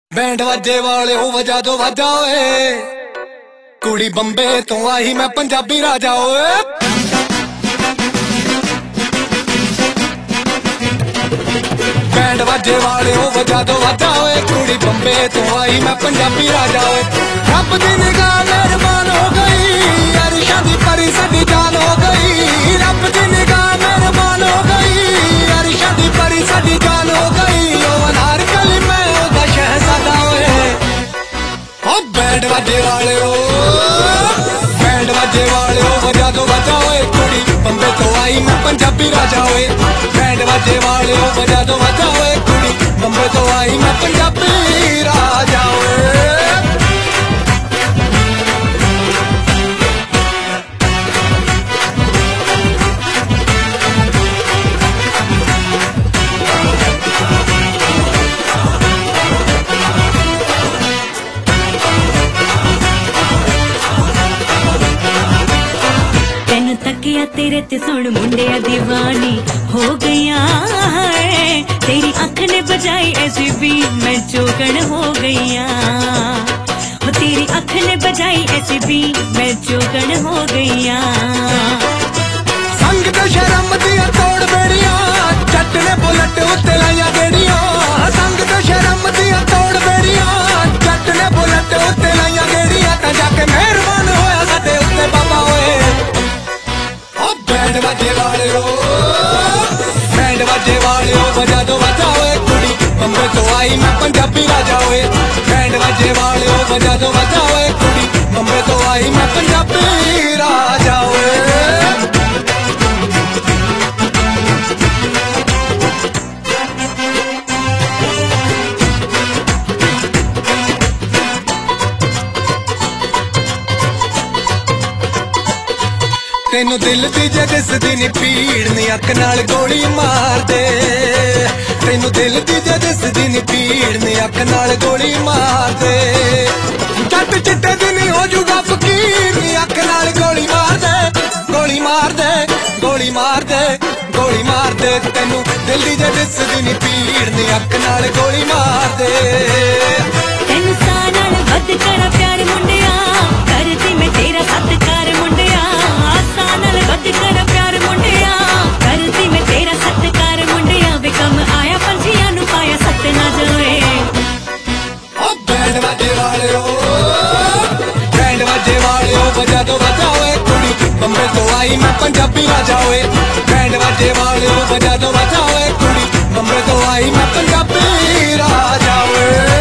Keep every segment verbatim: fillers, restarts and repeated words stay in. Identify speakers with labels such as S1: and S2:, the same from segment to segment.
S1: Band वाजे वाले हो वजा दो वजा ओए कुड़ी बंबे तो आई मैं पंजाबी राजा ओए बैंड वाजे वाले हो वजा दो वजा ओए कुड़ी बंबे तो आई मैं पंजाबी राजा ओए रब दी निगाह मेहरबान हो गई अरशा दी परी साडी जान हो गई रब दी निगाह मेहरबान हो गई अरशा दी परी साडी जान हो गई ओ अनारकली मैं ओदा शहजादा ओए ओ बैंड वाजे वाले हो बैंड वाजे वाले हो वजा दो वजा ओए कुड़ी बंबे तो आई मैं पंजाबी राजा ओए बैंड वाजे वाले हो वजा दो वजा ओए कुड़ी बंबे तो आई मैं पंजाबी राजा ओए
S2: तेरे ते सुन मुंडिया दीवानी हो गईया तेरी अख ने बजाई ऐसी भी मैं चौकन हो गईया हो तेरी अख ने बजाई ऐसी भी मैं चौकन हो गईया
S1: संग ते शर्म दिया तोड़ बेड़िया जट ने बुलट उत्ते लाइया गेड़िया संग ते शर्म दिया तोड़ बेड़िया जट ने बुलट उत्ते लाइया गेड़िया ता जाके मेहरबान होया साडे उत्ते बाबा ओए बैंड वाजे वाले हो बैंड वाजे वाले हो वजा दो वजा ओए कुड़ी बंबे तो आई मैं पंजाबी राजा ओए बैंड वाजे वाले हो वजा दो वजा ओए कुड़ी बंबे तो आई मैं पंजाबी राजा ओए तेनू दिल दी जे दिसदी नी पीड़ नी अख नाल गोली मार दे तेनू दिल दी जे दिसदी नी पीड़ नी अख नाल गोली मार दे जट चिट्टे दी नी हो जूगा फकीर नी अख नाल गोली मार दे गोली मार दे गोली मार दे गोली मार दे तेनू दिल दी जे दिसदी नी पीड़ नी अख नाल गोली मार दे
S2: तेनू सा नाल वध कर प्यार मुंडिया करदी मैं तेरा सत्कार मुंडिया वध कर प्यार मुंडिया करदी मैं तेरा सत्कार मुंडिया वे कम आया पंछियां नू पाया सत ना जाए
S1: ओ बैंड वाजे वाले हो बैंड वाजे वाले हो वजा दो वजा ओए कुड़ी बंबे तो आई मैं पंजाबी राजा ओए बैंड वाजे वाले हो वजा दो वजा ओए कुड़ी बंबे तो आई मैं पंजाबी राजा ओए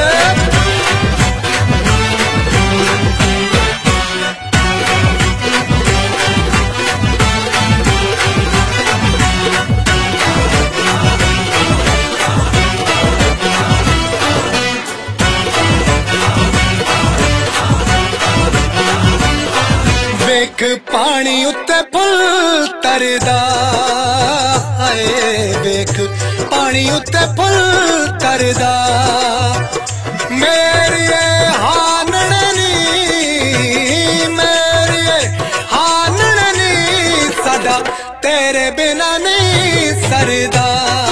S1: वेख पानी उत्ते फुल तरदा हाय वेख पानी उत्ते फुल तरदा मेरी हाननी मेरी हाननी सदा तेरे बिना नहीं सरदा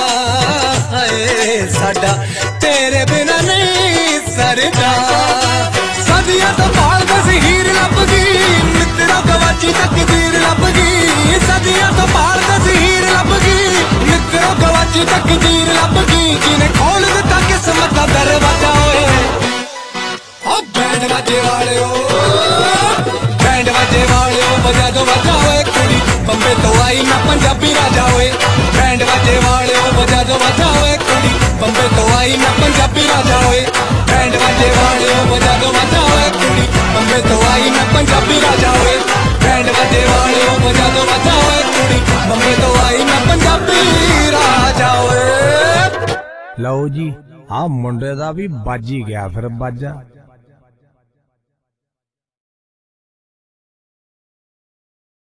S1: हाय सदा तेरे बिना नहीं सरदा सदिया तो भाल दस हीर लब गई मित्रों गवाची तकदीर लब गई सदिया तो भाल दस हीर लब गई मित्रों गवाची तकदीर लब गई जिन्हें खोल दिता किस्मत का दरवाजा ओए ओ बैंड वाजे वाले हो बैंड वाजे वाले हो वजा दो वजा ओए कुड़ी बंबे तो आई मैं पंजाबी राजा ओए बैंड वाजे वाले हो वजा दो वजा ओए कुड़ी बंबे तो आई मैं पंजाबी राजा ओए बैंड वाजे वाले हो वजा दो वजा ओए कुड़ी बंबे तो आई मैं पंजाबी राजा ओए बैंड वाजे वाले हो वजा दो वजा ओए कुड़ी बंबे तो आई मैं पंजाबी राजा ओए
S3: लो जी हाँ मुंडे दा भी बाजी गया फिर बाजा।